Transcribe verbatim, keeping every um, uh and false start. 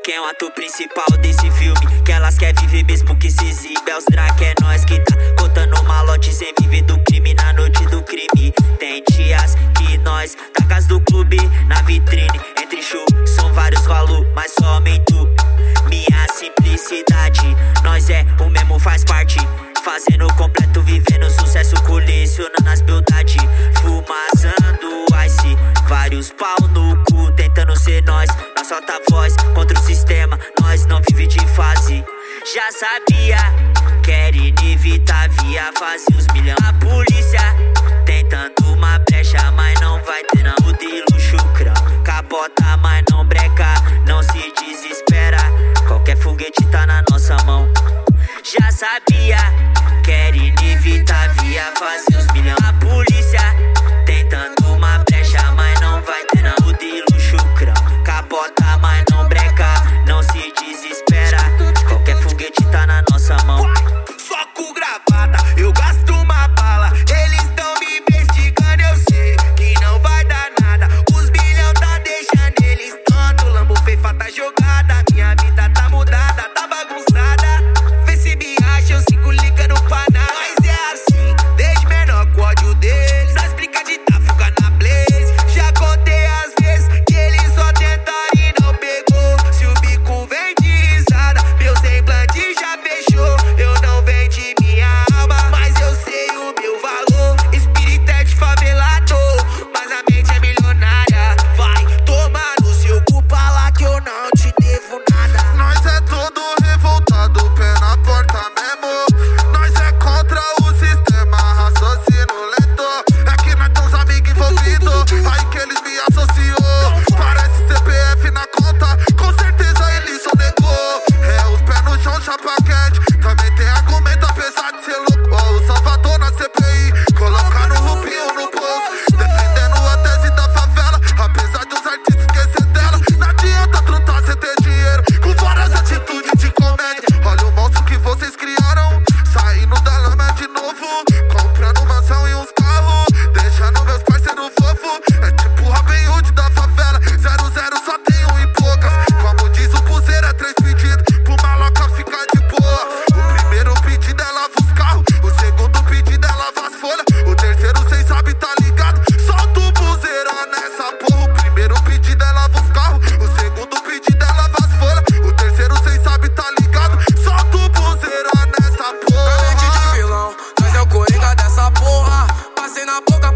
Quem é o ator principal desse filme? Que elas quer viver mesmo que se exibe. É os Drake, é nós que tá contando malote sem viver do crime na noite do crime. Tem dias que nós tacas do clube na vitrine. Entre show, são vários valores, mas só aumento minha simplicidade. Nós é o mesmo, faz parte. Fazendo completo, vivendo sucesso, colecionando as beldade. Fumazando ice, vários pau no cu, tentando ser nós. Nós solta a voz contra o sistema, nós não vive de fase. Já sabia, querem evitar via fase os milhão. A polícia tentando uma brecha, mas não vai ter não. O de luxo crão, capota, mas não breca. Não se desespera, qualquer foguete tá na nossa mão. Já sabia, querem evitar via fase os milhão. A polícia tentando uma brecha, mas não vai ter não. O de luxo crão, capota, mas não breca. Não se desespera, qualquer foguete tá na nossa mão. Só com gravata, eu gasto uma bala. Eles tão me investigando, eu sei que não vai dar nada. Os bilhão tá deixando eles tanto. Lambo fefa tá jogada, minha vida tá mudada, tá bagunçada. Vê se me acha, eu sigo ligando pra nada. Mas é assim, desde menor com ódio deles. Nós brinca de tá fuga na blaze. Já contei as vezes que eles só tentaram e não pegou. Se o bico vem de risada, meu semblante já fechou. Eu não vendi minha alma, mas eu sei o meu valor. Espírito é de favelado, mas a mente é milionária. Vai tomar no seu cu pra lá que eu não te devo nada. Nós é todo revoltado, pé na porta mesmo. Nós é contra o sistema, raciocínio lento. É que nós temos amigos envolvidos, aí que eles me associou. Parece C P F na conta, com certeza eles só negou. É os pés no chão, chapa quente. Também tem argumento apesar de ser louco. Ó, o Salvador na C P I, colocaram o rupinho no bolso. Defendendo a tese da favela, apesar dos artistas esquecer dela. Não adianta trutar sem ter dinheiro, com várias atitudes de comédia. Olha o monstro que vocês criaram, saindo da lama de novo. Comprando mansão e uns carros, deixando meus parceiros fofos. É tipo Robin Hood da favela, zero zero só tem um e poucas. Como diz o Buzeiro, é três pedidos pro maloca ficar de boa. O primeiro pedido é lava os carros, o segundo pedido é lava as folhas. O terceiro cês sabe tá ligado, solta o Buzeiro nessa porra. O primeiro pedido é lava os carros, o segundo pedido é lava as folhas. O terceiro cês sabe tá ligado, solta o Buzeiro nessa porra. Mente de vilão, nós é o coringa dessa porra. Passei na boca